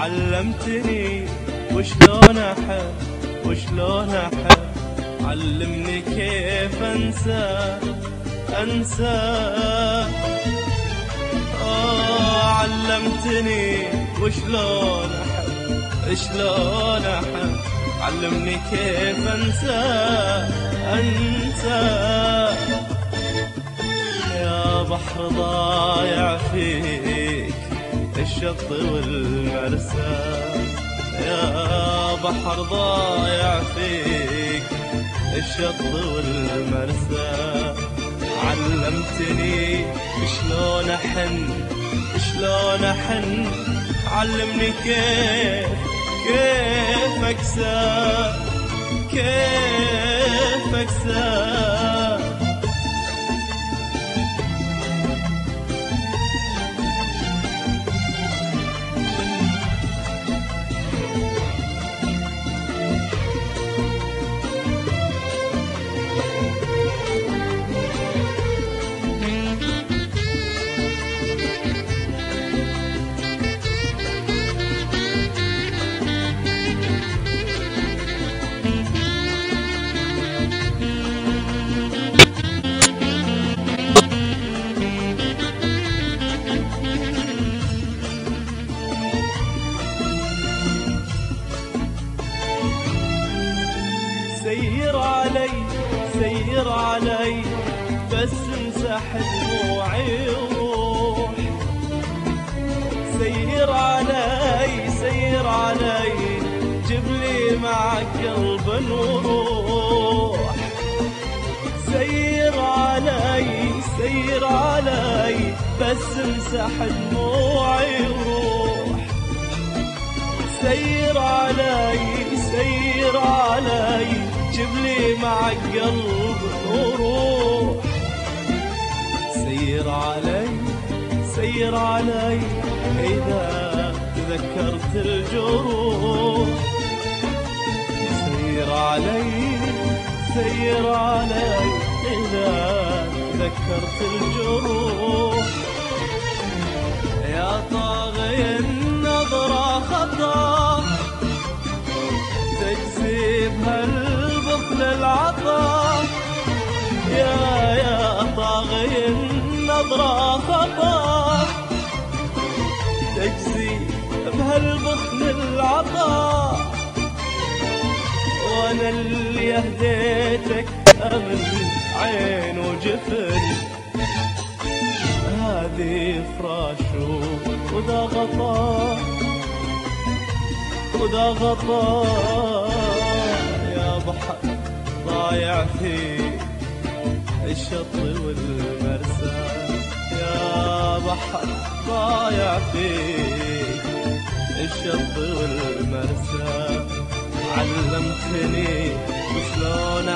علمتني وشلون احب وشلون احب، علمني كيف انسى علمتني وشلون احب شلون احب، علمني كيف انسى يا بحر ضايع فيك الشط والمرسى، يا بحر ضايع فيك الشط والمرسى، علمتني شلون احن شلون احن، علمني كيف اكسى كيف اكسى. سير علي بس امسح دموعي وروح، سير علي جيب لي معك قلب وروح، سير علي بس امسح دموعي وروح، سير علي جيب لي معك قلب وروح، سير علي إذا تذكرت الجروح، سير علي إذا تذكرت الجروح، يا طاغي النظرة خطا تجذب هالبخل العطا، يا طاغي النظرة خطا تجزي بهالبخل العطا، وانا اللي اهديتك امل عين وجفن، هذه فراش وذا غطا يا بحر ضايع فيك الشط والمرسى، يا بحر ضايع فيك الشط والمرسى، علمتني وشلون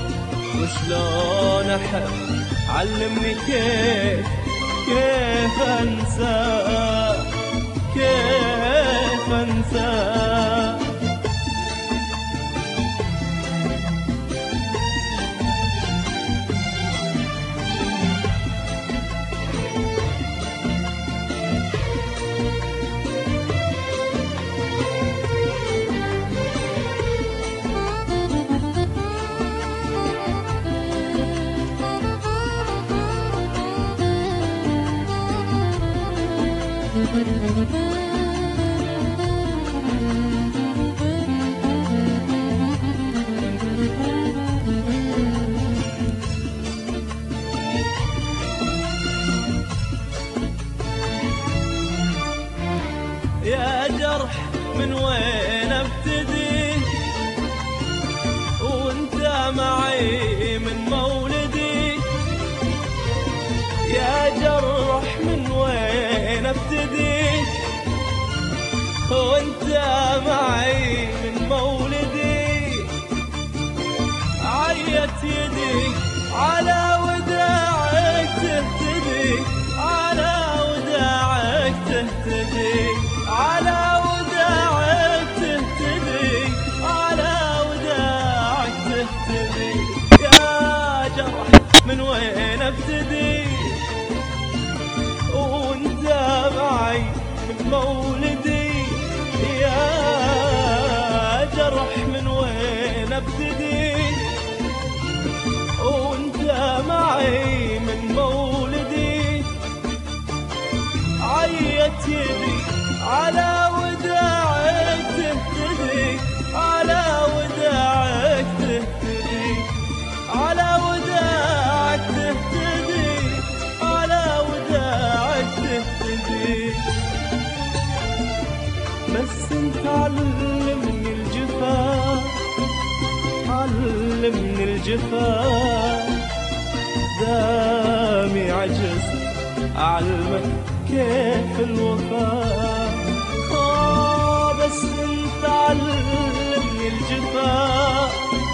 احب، علمني كيف انسى. يا جرح من وين ابتدي وانت معي من مولدي، يا جرح من وين ابتدي وانت معي من مولدي، عيت يدي على وداعك تهتدي، على وداعك تهتدي، على وداعك تهتدي، على وداعك تهتدي، يا جرح من وين ابتدي وانت معي من مولدي، طالت يدي على وداعك تهتدي، على وداعك تهتدي، على وداعك تهتدي، على وداعك تهتدي. بس انت علمني الجفا، علمني الجفا، دامي عجز أعلمك كيف الوفاء. بس انت علمني الجفا،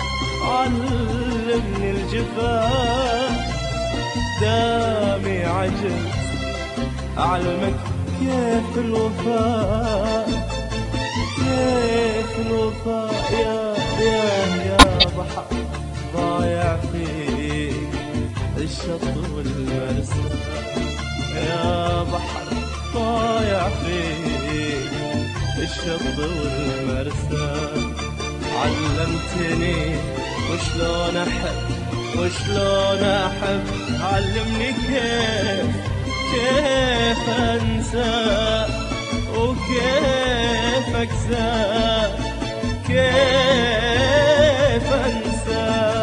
علمني الجفا، دامي عجز أعلمك كيف الوفاء، كيف الوفاء. يا بحر ضايع فيك الشط والمرسى، يا بحر ضايع فيك الشط والمرسى. علمتني وشلون أحب، وشلون أحب، علمني كيف أنسى وكيف أكسى، كيف أنسى.